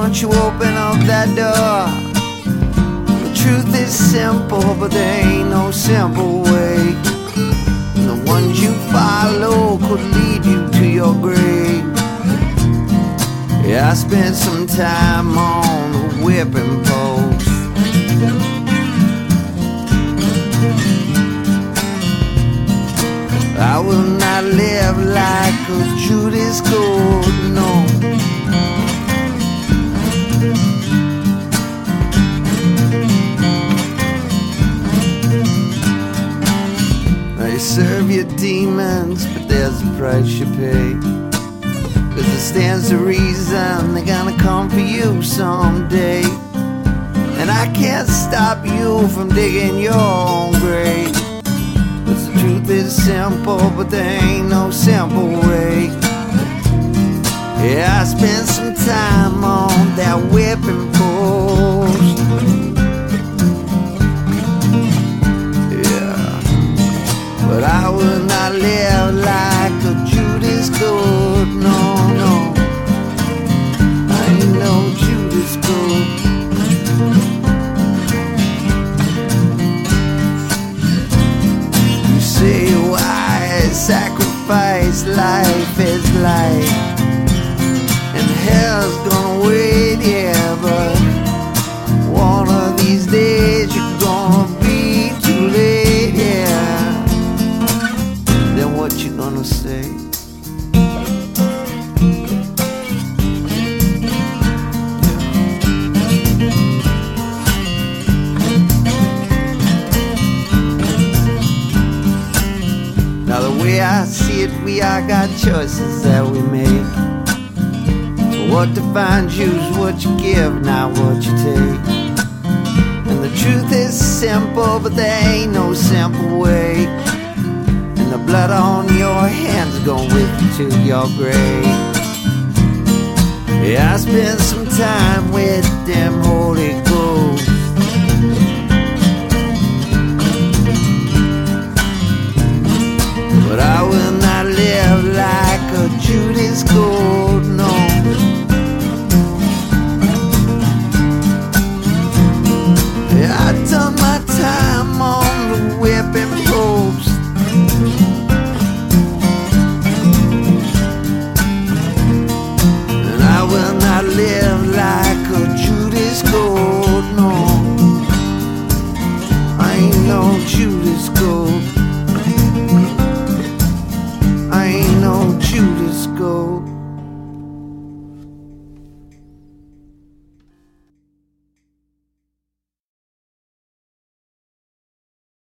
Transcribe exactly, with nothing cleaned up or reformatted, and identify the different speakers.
Speaker 1: once you open up that door, the truth is simple, but there ain't no simple way. And the ones you follow could lead you to your grave. Yeah, I spent some time on the whipping post. I will not live like a Judas gold, no. Now you serve your demons, but there's a price you pay. Cause it stands to reason they're gonna come for you someday. And I can't stop you from digging your own grave. Cause the truth is simple, but there ain't no simple way. Yeah, I spent some time on that whipping post. Yeah, but I will not live like a Judas goat, no, no. I ain't no Judas goat. You say why sacrifice life is life, and hell's gonna wait, yeah, but one of these days you're gonna be too late, yeah. Then what you gonna say? Now the way I see it, we all got choices that we make. So what defines you is what you give, not what you take. And the truth is simple, but there ain't no simple way. And the blood on your hands going with you to your grave. Yeah, I spent some time with them Holy Ghost. But I will not live like a Judas goat.